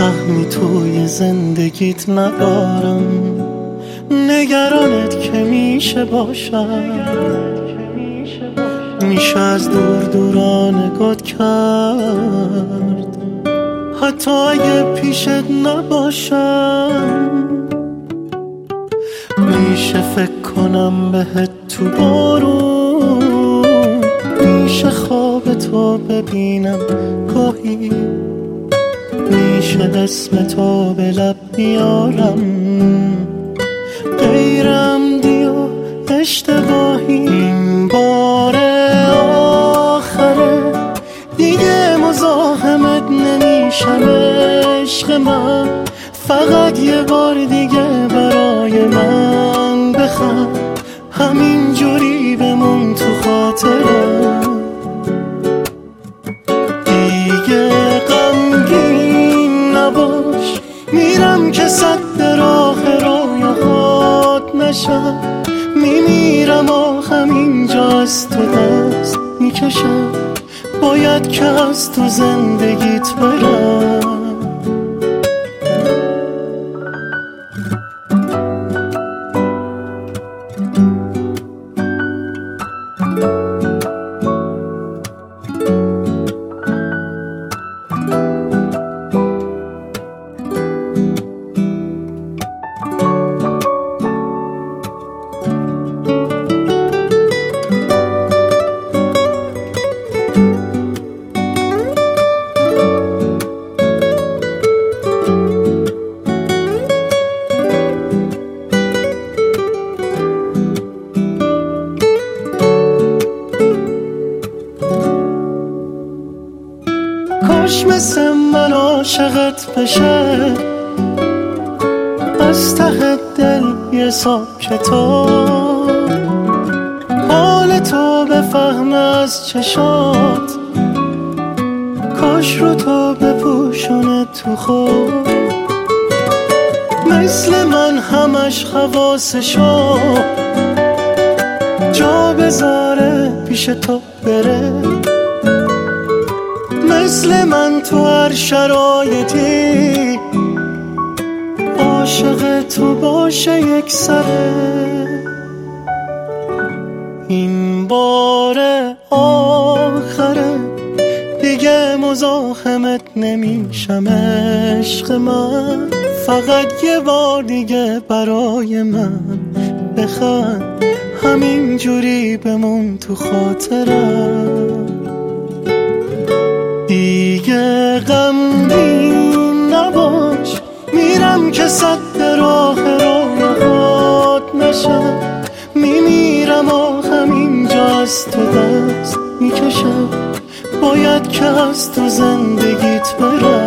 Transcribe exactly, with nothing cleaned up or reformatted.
سهمی توی زندگیت ندارم، نگرانت که میشه باشم، میشه از دور دورانگات کرد حتی اگه پیشت نباشم. میشه فکر کنم بهت تو بارون، میشه خواب تو ببینم گاهی، میشه اسم تو به لب بیارم غیر عمدی و اشتباهی. این بار آخره دیگه مزاحمت نمیشم عشق من، فقط یه بار دیگه برای من بخند، همین جوری بمون تو خاطرم. دیگه غمگین نباش، میرم که صد راه رویاهات نشم، میمیرم آخم اینجا از تو دست میکشم، باید که از تو زندگیت برم. کاش مثل من عاشقت بشه، از ته دل یه حساب کتاب، حال تو بفهم از چشات، کاش رو تو بپوشونه تو خود، مثل من همش حواسشو جا بذاره پیش تو بره، مثل من تو هر شرایطی عاشق تو باشه یک سره. این بار آخره دیگه مزاحمت نمیشم عشق من، فقط یه بار دیگه برای من بخند، همین جوری بمون تو خاطرم. دیگه غمگین نباش، میرم که صد راه رویاهات نشم، میمیرم آخم اینجا از تو دست میکشم، باید که از تو زندگیت برم.